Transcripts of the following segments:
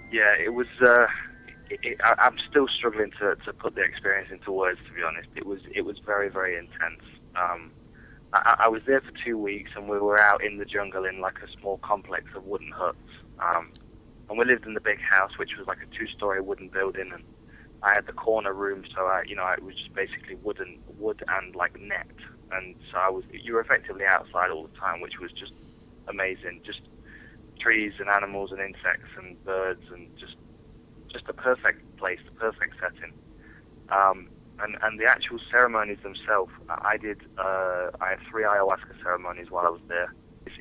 Yeah, it was. I'm still struggling to put the experience into words. To be honest, it was very very intense. I was there for 2 weeks, and we were out in the jungle in like a small complex of wooden huts. And we lived in the big house, which was like a two-story wooden building, and I had the corner room, so it was just basically wood and like net, and so you were effectively outside all the time, which was just amazing. Just trees and animals and insects and birds and just the perfect place, the perfect setting. And the actual ceremonies themselves, I had 3 ayahuasca ceremonies while I was there.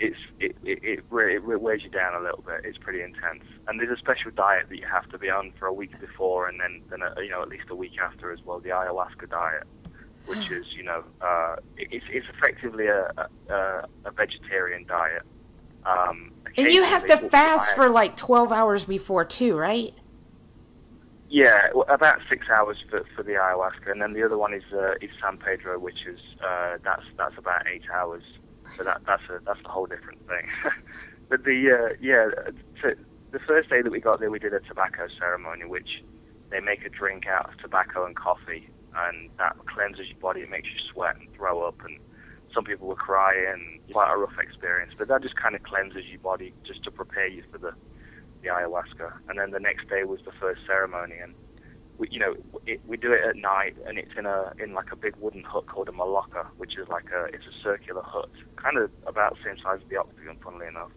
It wears you down a little bit. It's pretty intense. And there's a special diet that you have to be on for a week before, and then at least a week after as well. The ayahuasca diet, which is it's effectively a vegetarian diet. And you have Occasionally, to fast for like 12 hours before, too, right? yeah, well, about 6 hours for the ayahuasca, and then the other one is San Pedro, which is that's about 8 hours. So that's a whole different thing. But the first day that we got there, we did a tobacco ceremony, which they make a drink out of tobacco and coffee, and that cleanses your body. It makes you sweat and throw up, and some people were crying. Quite a rough experience, but that just kind of cleanses your body just to prepare you for the ayahuasca. And then the next day was the first ceremony, and we do it at night, and it's in like a big wooden hut called a maloca, which is it's a circular hut, kind of about the same size as the octagon, funnily enough.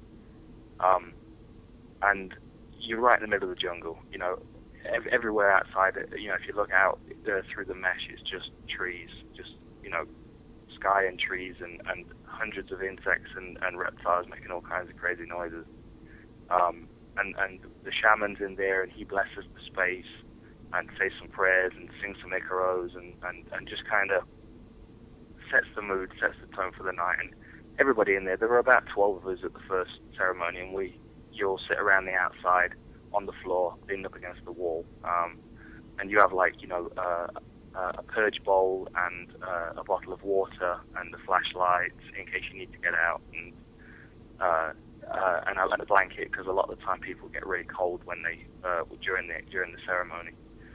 And you're right in the middle of the jungle. Everywhere outside it. If you look out through the mesh, it's just trees, just sky and trees, and hundreds of insects and reptiles making all kinds of crazy noises. And the shaman's in there, and he blesses the space and says some prayers and sings some icaros and just kind of sets the mood, sets the tone for the night. And everybody in there, there were about 12 of us at the first ceremony, and you all sit around the outside on the floor, leaning up against the wall. And you have a purge bowl and a bottle of water and a flashlight in case you need to get out, and a blanket, because a lot of the time people get really cold when they during the ceremony.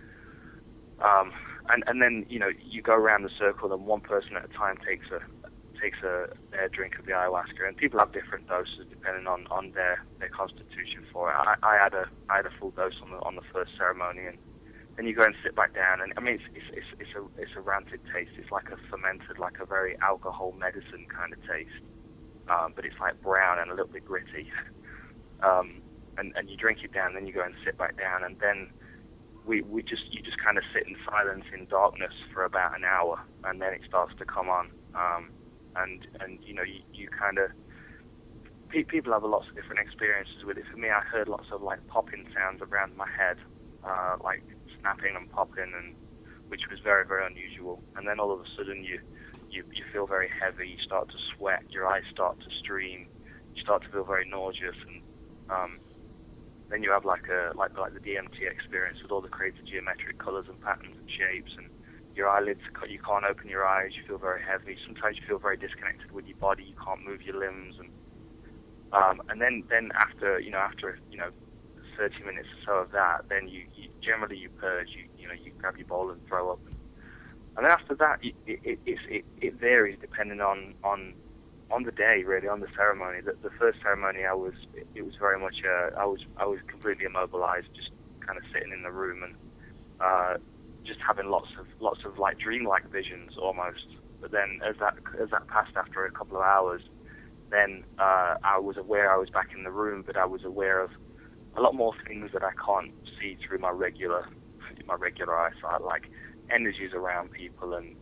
And then you go around the circle, and one person at a time takes their drink of the ayahuasca, and people have different doses depending on their constitution for it. I had a full dose on the first ceremony, and then you go and sit back down, and I mean it's a rancid taste. It's like a fermented, like a very alcohol medicine kind of taste, but it's like brown and a little bit gritty. And you drink it down, then you go and sit back down, and then you just kind of sit in silence in darkness for about an hour, and then it starts to come on. And you kind of people have lots of different experiences with it. For me, I heard lots of like popping sounds around my head, like snapping and popping, and which was very very unusual. And then all of a sudden you feel very heavy. You start to sweat. Your eyes start to stream. You start to feel very nauseous, and then you have like the DMT experience with all the crazy geometric colors and patterns and shapes, and your eyelids, you can't open your eyes. You feel very heavy. Sometimes you feel very disconnected with your body. You can't move your limbs, and then after 30 minutes or so of that, then you generally you purge. You grab your bowl and throw up, and then after that it varies depending on the day, really, on the ceremony. The first ceremony, it was very much I was completely immobilized, just kind of sitting in the room and just having lots of like dreamlike visions almost. But then as that passed after a couple of hours, then I was aware I was back in the room, but I was aware of a lot more things that I can't see through my regular eyesight, like energies around people and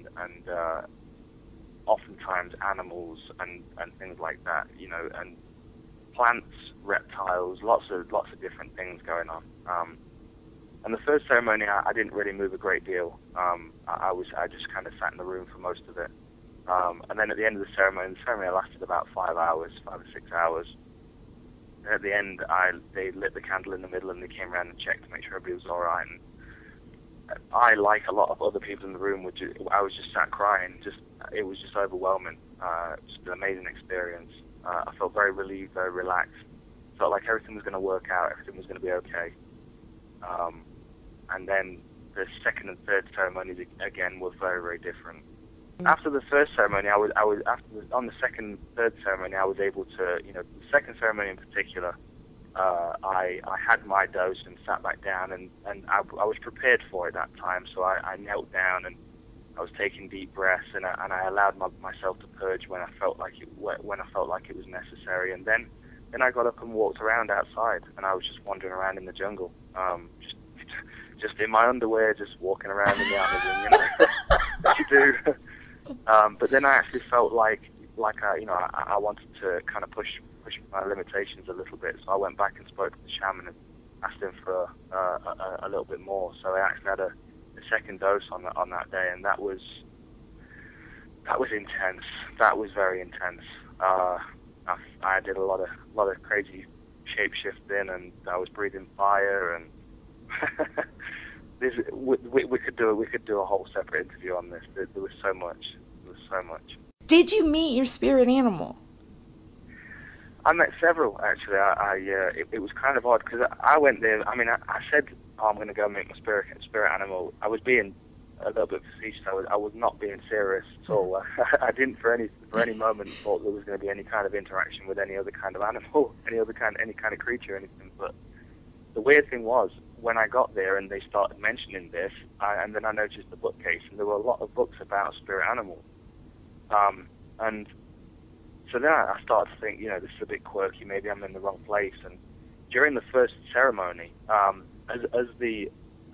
oftentimes animals and things like that, and plants, reptiles, lots of different things going on. And the first ceremony, I didn't really move a great deal. I just kind of sat in the room for most of it. And then at the end of the ceremony lasted about 5 or 6 hours. And at the end, they lit the candle in the middle, and they came around and checked to make sure everybody was all right. And I, like a lot of other people in the room, I was just sat crying. It was just overwhelming. Just an amazing experience. I felt very relieved, very relaxed. felt like everything was going to work out, everything was going to be okay. And then the second and third ceremonies again were very, very different. After the first ceremony, on the second and third ceremony, I was able to, the second ceremony in particular, I had my dose and sat back down, and I was prepared for it that time. So I knelt down and I was taking deep breaths, and I allowed myself to purge when I felt like it was necessary. And then I got up and walked around outside, and I was just wandering around in the jungle, just in my underwear, just walking around in the Amazon, that you do. But then I actually felt like I wanted to kind of push my limitations a little bit. So I went back and spoke to the shaman and asked him for a little bit more. So I actually had a second dose on that day, and that was intense. That was very intense. I did a lot of crazy shape shifting, and I was breathing fire, and we could do a whole separate interview on this. There was so much. Did you meet your spirit animal? I met several, actually. It was kind of odd because I went there. I mean, I said, I'm going to go meet my spirit animal. I was being a little bit facetious. I was not being serious at all. I didn't for any moment thought there was going to be any kind of interaction with any other kind of animal, any kind of creature, or anything. But the weird thing was, when I got there and they started mentioning this, and then I noticed the bookcase, and there were a lot of books about spirit animals. And so then I started to think, this is a bit quirky, maybe I'm in the wrong place. And during the first ceremony, as the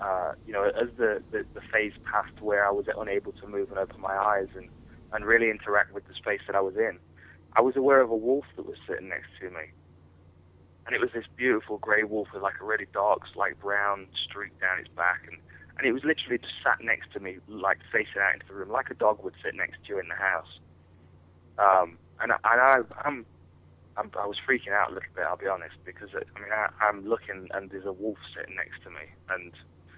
phase passed where I was unable to move and open my eyes and really interact with the space that I was in, I was aware of a wolf that was sitting next to me. And it was this beautiful grey wolf with like a really dark, like brown streak down its back. And it was literally just sat next to me, like facing out into the room, like a dog would sit next to you in the house. I was freaking out a little bit, I'll be honest, because I'm looking and there's a wolf sitting next to me, and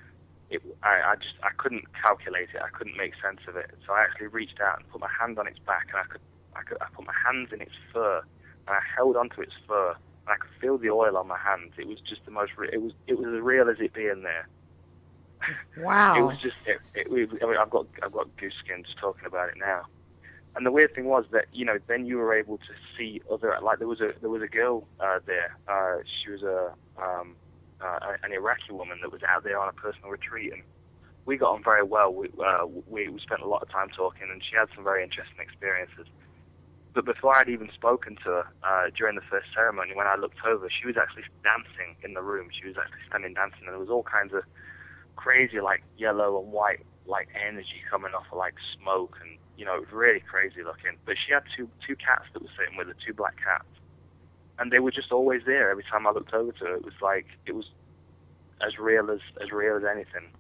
I couldn't calculate it, I couldn't make sense of it. So I actually reached out and put my hand on its back, and I put my hands in its fur, and I held onto its fur, and I could feel the oil on my hands. It was just the most. It was as real as it being there. Wow. It was just. I've got goose skin just talking about it now. And the weird thing was that then you were able to see other, like there was a girl there. She was an Iraqi woman that was out there on a personal retreat, and we got on very well. We spent a lot of time talking, and she had some very interesting experiences. But before I'd even spoken to her during the first ceremony, when I looked over, she was actually dancing in the room. She was actually standing dancing, and there was all kinds of crazy, like yellow and white, like energy coming off of like smoke, and it was really crazy looking. But she had two cats that were sitting with her, two black cats, and they were just always there. Every time I looked over to her, it was as real as anything.